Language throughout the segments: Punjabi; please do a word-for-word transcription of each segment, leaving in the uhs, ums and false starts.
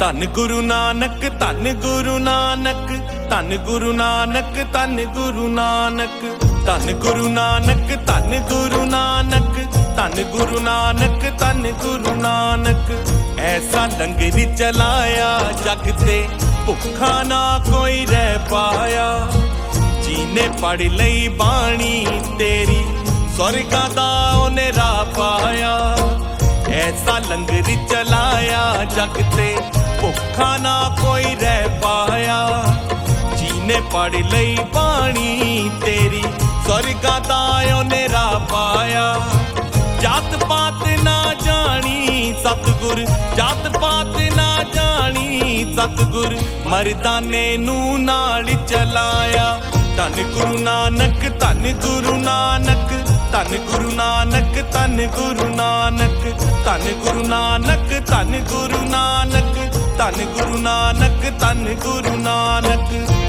ਧੰਨ ਗੁਰੂ ਨਾਨਕ ਧੰਨ ਗੁਰੂ ਨਾਨਕ ਧੰਨ ਗੁਰੂ ਨਾਨਕ ਧੰਨ ਗੁਰੂ ਨਾਨਕ ਧੰਨ ਗੁਰੂ ਨਾਨਕ ਧੰਨ ਗੁਰੂ ਨਾਨਕ ਧੰਨ ਗੁਰੂ ਨਾਨਕ ਧੰਨ ਗੁਰੂ ਨਾਨਕ ਐਸਾ ਲੰਗਰ ਚਲਾਇਆ ਜਗ ਤੇ ਭੁੱਖਾ ਨਾ ਕੋਈ ਰਹਿ ਪਾਇਆ ਜਿਹਨੇ ਪੜ੍ਹ ਲਈ ਬਾਣੀ ਤੇਰੀ ਸਵਰਗਾਂ ਦਾ ਉਹਨੇ ਰਾਹ ਪਾਇਆ ਐਸਾ ਲੰਗਰ ਚਲਾਇਆ ਜਗ ਤੇ ਭੁੱਖਾ ਨਾ ਕੋਈ ਰਹਿ ਪਾਇਆ ਜਿਹਨੇ ਪੜ੍ਹ ਲਈ ਬਾਣੀ ਤੇਰੀ ਸਵਰਗਾਂ ਦਾ ਉਹਨੇ ਰਾਹ ਪਾਇਆ ਜਾਤ ਪਾਤ ਨਾ ਜਾਣੀ ਸਤਿਗੁਰ ਜਾਤ ਪਾਤ ਨਾ ਜਾਣੀ ਸਤਿਗੁਰ ਮਰਦਾਨੇ ਨੂੰ ਨਾਲ ਚਲਾਇਆ ਧੰਨ ਗੁਰੂ ਨਾਨਕ ਧੰਨ ਗੁਰੂ ਨਾਨਕ ਧੰਨ ਗੁਰੂ ਨਾਨਕ ਧੰਨ ਗੁਰੂ ਨਾਨਕ ਧੰਨ ਗੁਰੂ ਨਾਨਕ ਧੰਨ ਗੁਰੂ ਨਾਨਕ ਧੰਨ ਗੁਰੂ ਨਾਨਕ ਧੰਨ ਗੁਰੂ ਨਾਨਕ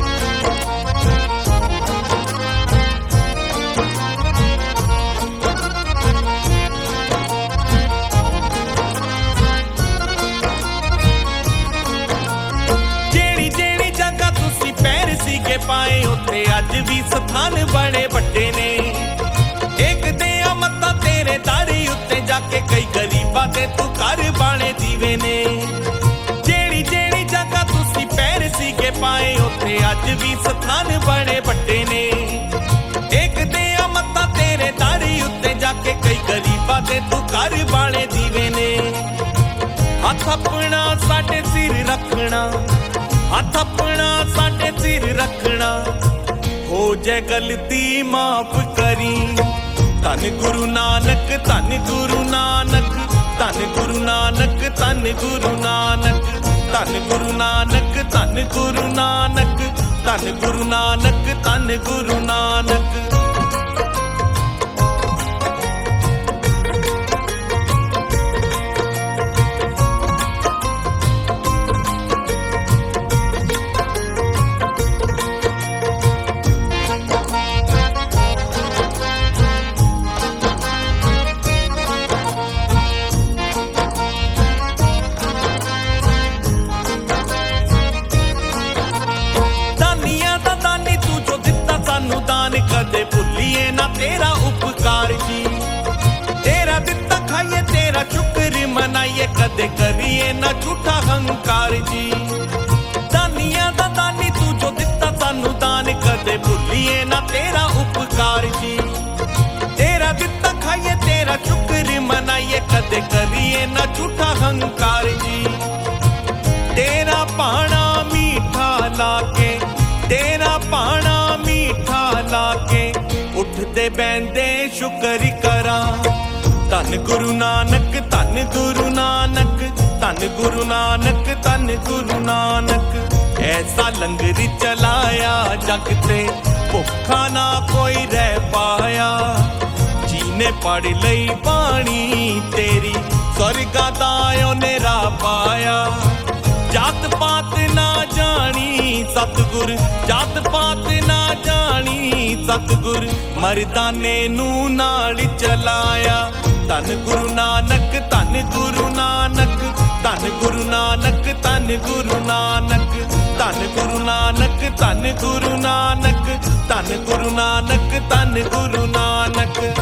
ਪਾਏ ਉੱਥੇ ਅੱਜ ਵੀ ਸਥਾਨ ਬੜੇ ਵੱਡੇ ਨੇ ਦੇਖਦੇ ਆ ਮੱਥਾ ਤੇਰੇ ਦਾੜੀ ਉੱਤੇ ਜਾ ਕੇ ਕਈ ਗਰੀਬਾਂ ਤੇ ਤੂੰ ਘਰ ਬਾਣੇ ਦੀਵੇ ਨੇ ਜਿਹੜੀ ਜਿਹੜੀ ਜਗ੍ਹਾ ਤੁਸੀਂ ਪੈਰ ਸੀਗੇ ਪਾਏ ਉੱਥੇ ਅੱਜ ਵੀ ਸਥਾਨ ਬੜੇ ਵੱਡੇ ਨੇ ਦੇਖਦੇ ਆ ਮੱਥਾ ਤੇਰੇ ਦਾੜੀ ਉੱਤੇ ਜਾ ਕੇ ਕਈ ਗਰੀਬਾਂ ਤੇ ਤੂੰ ਘਰ ਬਾਣੇ ਦੀਵੇ ਨੇ ਹੱਥ ਆਪਣਾ ਸਾਡੇ ਸਿਰ ਰੱਖਣਾ ਹੱਥ ਆਪਣਾ ਸਾਡੇ ਸਿਰ ਰੱਖਣਾ ਹੋ ਜੇ ਗਲਤੀ ਮਾਫ ਕਰੀ ਧੰਨ ਗੁਰੂ ਨਾਨਕ ਧੰਨ ਗੁਰੂ ਨਾਨਕ ਧੰਨ ਗੁਰੂ ਨਾਨਕ ਧੰਨ ਗੁਰੂ ਨਾਨਕ ਧੰਨ ਗੁਰੂ ਨਾਨਕ ਧੰਨ ਗੁਰੂ ਨਾਨਕ ਧੰਨ ਗੁਰੂ ਨਾਨਕ ਧੰਨ ਗੁਰੂ ਨਾਨਕ ਕਦੇ ਭੁੱਲੀਏ ਨਾ ਤੇਰਾ ਉਪਕਾਰ ਜੀ ਤੇਰਾ ਦਿੱਤਾ ਖਾਈਏ ਤੇਰਾ ਸ਼ੁਕਰ ਮਨਾਈਏ ਕਦੇ ਕਰੀਏ ਨਾ ਝੂਠਾ ਹੰਕਾਰ ਜੀ ਦਾਨੀਆਂ ਦਾ ਦਾਨੀ ਤੂੰ ਜੋ ਦਿੱਤਾ ਸਾਨੂੰ ਦਾਨ ਕਦੇ ਭੁੱਲੀਏ ਨਾ ਤੇਰਾ ਉਪਕਾਰ ਜੀ ਤੇਰਾ ਦਿੱਤਾ ਖਾਈਏ ਤੇਰਾ ਸ਼ੁਕਰ ਮਨਾਈਏ ਕਦੇ ਕਰੀਏ ਨਾ ਝੂਠਾ ਹੰਕਾਰ ਜੀ ਤੇਰਾ ਭਾਣਾ ਮੀਠਾ ਲਾ ਕੇ ਤੇਰਾ ਭਾਣਾ ਮੀਠਾ ਲਾ ਕੇ ਉੱਠਦੇ ਬੈਂਦੇ ਸ਼ੁਕਰ ਕਰਾਂ ਧੰਨ ਗੁਰੂ ਨਾਨਕ ਧੰਨ ਗੁਰੂ ਨਾਨਕ ਧੰਨ ਗੁਰੂ ਨਾਨਕ ਧੰਨ ਗੁਰੂ ਨਾਨਕ ਐਸਾ ਲੰਗਰ ਚਲਾਇਆ ਜਗ ਤੇ ਭੁੱਖਾ ਨਾ ਕੋਈ ਰਹਿ ਪਾਇਆ ਜਿਹਨੇ ਪੜ੍ਹ ਲਈ ਬਾਣੀ ਤੇਰੀ ਸਵਰਗਾਂ ਦਾ ਉਹਨੇ ਰਾਹ ਪਾਇਆ ਜਾਤ ਪਾਤ ਨਾ ਜਾਣੀ ਸਤਿਗੁਰ ਜਾਤ ਪਾਤ ਨਾ ਜਾਣੀ ਸਤਿਗੁਰ ਮਰਦਾਨੇ ਨੂੰ ਨਾਲ ਚਲਾਇਆ ਧੰਨ ਗੁਰੂ ਨਾਨਕ ਧੰਨ ਗੁਰੂ ਨਾਨਕ ਧੰਨ ਗੁਰੂ ਨਾਨਕ ਧੰਨ ਗੁਰੂ ਨਾਨਕ ਧੰਨ ਗੁਰੂ ਨਾਨਕ ਧੰਨ ਗੁਰੂ ਨਾਨਕ ਧੰਨ ਗੁਰੂ ਨਾਨਕ ਧੰਨ ਗੁਰੂ ਨਾਨਕ